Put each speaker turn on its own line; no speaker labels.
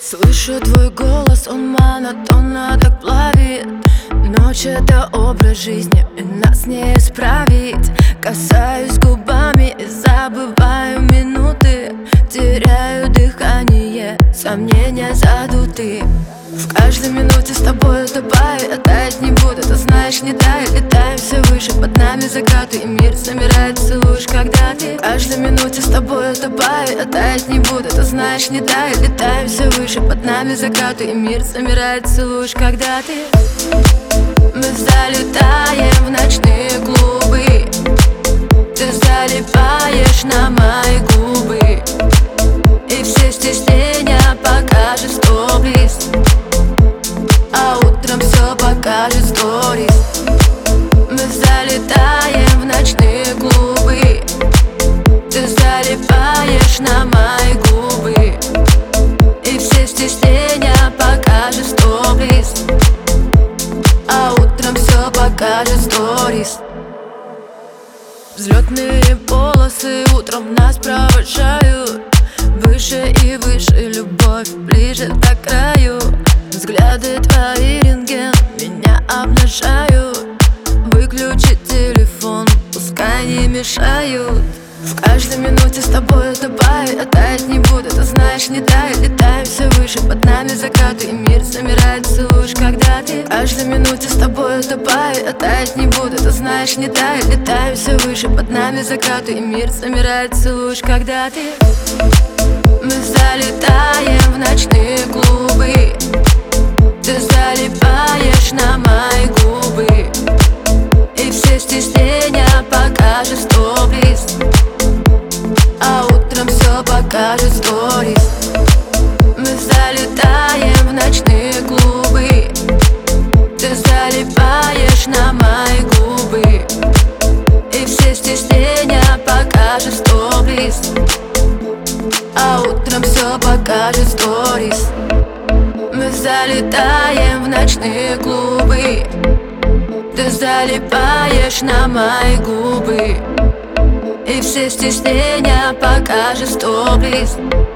Слышу твой голос, он монотонно так плавит. Ночь — это образ жизни, и нас не исправить. Касаюсь губами и забываю минуты. Теряю дыхание, сомнения задуты. В каждой минуте с тобой утопаю, я таять не буду, ты знаешь, не таю. Летаем все выше, под нами закаты, и мир замирает, целуешь, когда ты. В каждой минуте с тобой утопаю, я таять не буду, ты знаешь, не таю. Летаем все выше, под нами закаты, и мир замирает, целуешь, когда ты. Мы залетаем в ночные клубы, ты залипаешь на мои губы, и все стеснения покажет стоп-лист, а утром все покажет сторис. Мы залетаем в ночные клубы, ты залипаешь на мои губы, и все стеснения покажет стоп-лист, а утром все покажет сторис. Взлетные полосы утром нас провожают, выше и выше любовь, ближе до краю. Взгляды твои рентген меня обнажают. Выключи телефон, пускай не мешают. В каждой минуте с тобой утопаю, я таять не буду, ты знаешь, не таю. Летаем все выше, под нами закаты, и мир замирает, целуешь, когда ты. В каждой минуте с тобой утопаю, я таять не буду, ты знаешь, не таю. Летаем все выше, под нами закаты, и мир замирает, целуешь, когда ты. Мы залетаем в ночные клубы, ты залипаешь на мои губы, и все стеснения покажет стоп-лист, а утром все покажет сторис. Мы залетаем в ночные клубы, ты залипаешь на мои губы, и все стеснения покажет стоп-лист, а утром все покажет сторис. Мы залетаем в ночные клубы, ты залипаешь на мои губы, и все стеснения покажет стоп-лист,